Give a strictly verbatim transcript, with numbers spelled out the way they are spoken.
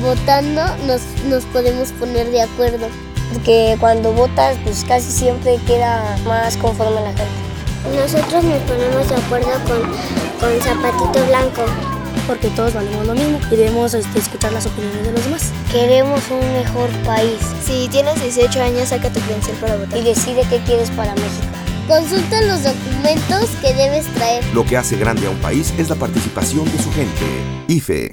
votando nos, nos podemos poner de acuerdo. Porque cuando votas, pues casi siempre queda más conforme la gente. Nosotros nos ponemos de acuerdo con, con Zapatito Blanco. Porque todos valemos lo mismo y debemos este, escuchar las opiniones de los demás. Queremos un mejor país. Si tienes dieciocho años, saca tu credencial para votar. Y decide qué quieres para México. Consulta los documentos que debes traer. Lo que hace grande a un país es la participación de su gente. I F E.